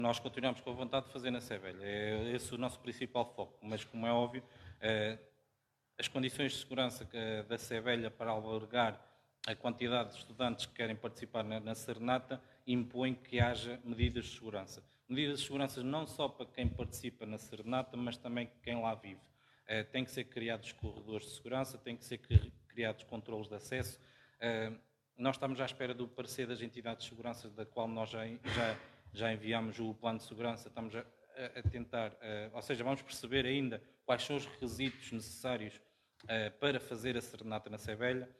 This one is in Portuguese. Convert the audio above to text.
Nós continuamos com a vontade de fazer na Sevelha, é esse o nosso principal foco, mas como é óbvio, as condições de segurança da Sevelha para albergar a quantidade de estudantes que querem participar na Serenata impõe que haja medidas de segurança. Medidas de segurança não só para quem participa na Serenata, mas também quem lá vive. Tem que ser criados corredores de segurança, tem que ser criados controlos de acesso. Nós estamos à espera do parecer das entidades de segurança, da qual nós já enviamos o plano de segurança, estamos a tentar, ou seja, vamos perceber ainda quais são os requisitos necessários para fazer a Serenata na Sevelha.